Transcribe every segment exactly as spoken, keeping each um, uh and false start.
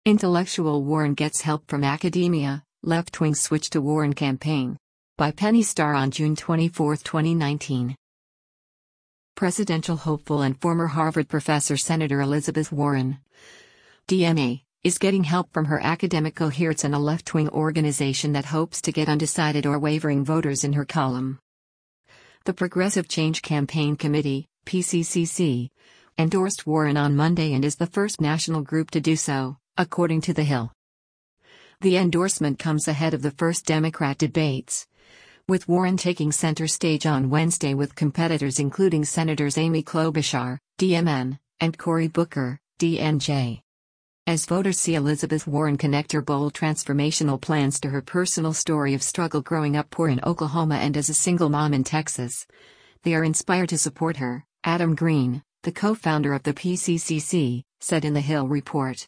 Intellectual Warren gets help from academia, left-wing switch to Warren campaign. By Penny Starr on June twenty-fourth, twenty nineteen. Presidential hopeful and former Harvard professor Senator Elizabeth Warren, D M A, is getting help from her academic cohorts and a left-wing organization that hopes to get undecided or wavering voters in her column. The Progressive Change Campaign Committee, P C C C, endorsed Warren on Monday and is the first national group to do so, according to The Hill. The endorsement comes ahead of the first Democrat debates, with Warren taking center stage on Wednesday with competitors including Senators Amy Klobuchar, D M N, and Cory Booker, D N J. As voters see Elizabeth Warren connect her bold transformational plans to her personal story of struggle growing up poor in Oklahoma and as a single mom in Texas, they are inspired to support her, Adam Green, the co-founder of the P C C C, said in the Hill report.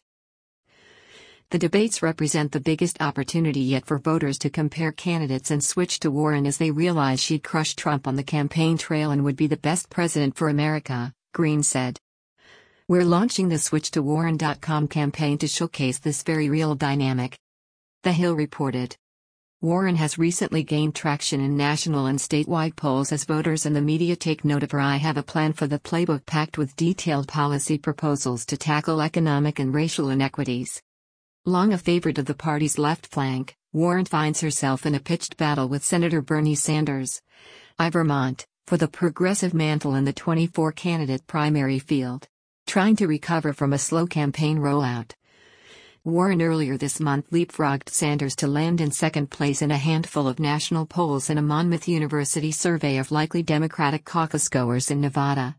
The debates represent the biggest opportunity yet for voters to compare candidates and switch to Warren as they realize she'd crush Trump on the campaign trail and would be the best president for America, Green said. We're launching the switch to Warren dot com campaign to showcase this very real dynamic. The Hill reported. Warren has recently gained traction in national and statewide polls as voters and the media take note of her I Have a Plan for the playbook packed with detailed policy proposals to tackle economic and racial inequities. Long a favorite of the party's left flank, Warren finds herself in a pitched battle with Senator Bernie Sanders, I Vermont, for the progressive mantle in the twenty-four candidate primary field. Trying to recover from a slow campaign rollout, Warren earlier this month leapfrogged Sanders to land in second place in a handful of national polls in a Monmouth University survey of likely Democratic caucus goers in Nevada.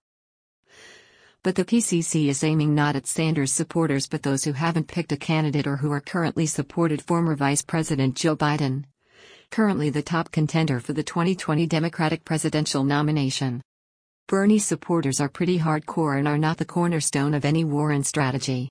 But the P C C is aiming not at Sanders supporters but those who haven't picked a candidate or who are currently supported former Vice President Joe Biden, currently the top contender for the twenty twenty Democratic presidential nomination. Bernie supporters are pretty hardcore and are not the cornerstone of any Warren strategy.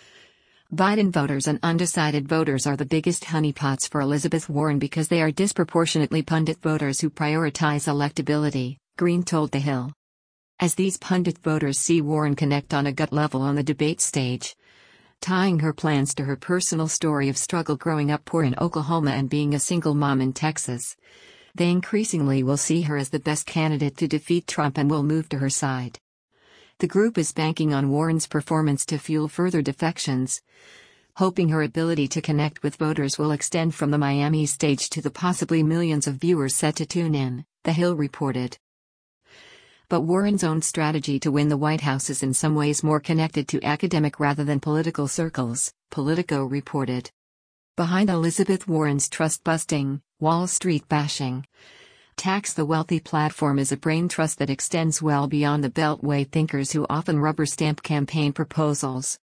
Biden voters and undecided voters are the biggest honeypots for Elizabeth Warren because they are disproportionately pundit voters who prioritize electability, Green told The Hill. As these pundit voters see Warren connect on a gut level on the debate stage, tying her plans to her personal story of struggle growing up poor in Oklahoma and being a single mom in Texas, they increasingly will see her as the best candidate to defeat Trump and will move to her side. The group is banking on Warren's performance to fuel further defections, hoping her ability to connect with voters will extend from the Miami stage to the possibly millions of viewers set to tune in, The Hill reported. But Warren's own strategy to win the White House is in some ways more connected to academic rather than political circles, Politico reported. Behind Elizabeth Warren's trust-busting, Wall Street bashing, tax the wealthy platform is a brain trust that extends well beyond the Beltway thinkers who often rubber-stamp campaign proposals.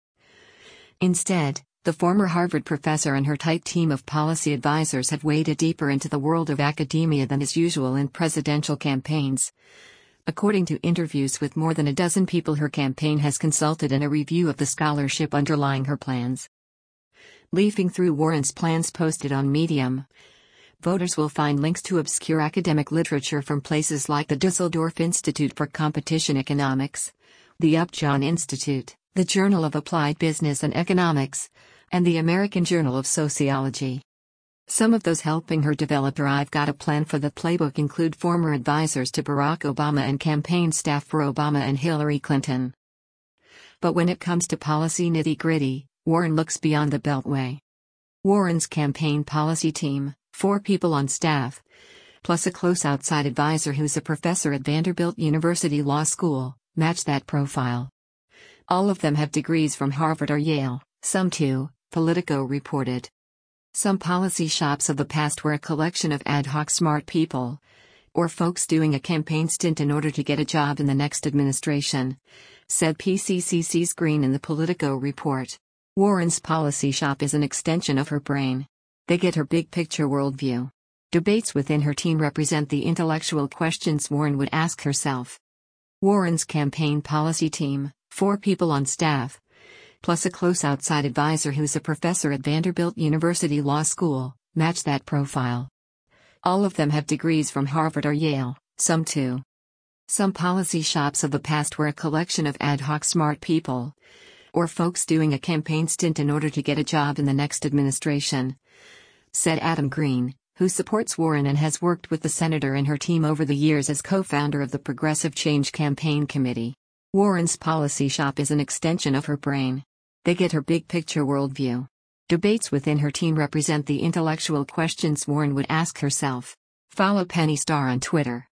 Instead, the former Harvard professor and her tight team of policy advisors have waded deeper into the world of academia than is usual in presidential campaigns, according to interviews with more than a dozen people her campaign has consulted and a review of the scholarship underlying her plans. Leafing through Warren's plans posted on Medium, voters will find links to obscure academic literature from places like the Dusseldorf Institute for Competition Economics, the Upjohn Institute, the Journal of Applied Business and Economics, and the American Journal of Sociology. Some of those helping her develop her I've Got a Plan for the playbook include former advisors to Barack Obama and campaign staff for Obama and Hillary Clinton. But when it comes to policy nitty-gritty, Warren looks beyond the Beltway. Warren's campaign policy team, four people on staff, plus a close outside advisor who's a professor at Vanderbilt University Law School, match that profile. All of them have degrees from Harvard or Yale, some too, Politico reported. Some policy shops of the past were a collection of ad hoc smart people, or folks doing a campaign stint in order to get a job in the next administration, said P C C C's Green in the Politico report. Warren's policy shop is an extension of her brain. They get her big-picture worldview. Debates within her team represent the intellectual questions Warren would ask herself. Warren's campaign policy team, four people on staff, plus a close outside advisor who's a professor at Vanderbilt University Law School, match that profile. All of them have degrees from Harvard or Yale, some too. Some policy shops of the past were a collection of ad hoc smart people, Or folks doing a campaign stint in order to get a job in the next administration," said Adam Green, who supports Warren and has worked with the senator and her team over the years as co-founder of the Progressive Change Campaign Committee. Warren's policy shop is an extension of her brain. They get her big-picture worldview. Debates within her team represent the intellectual questions Warren would ask herself. Follow Penny Starr on Twitter.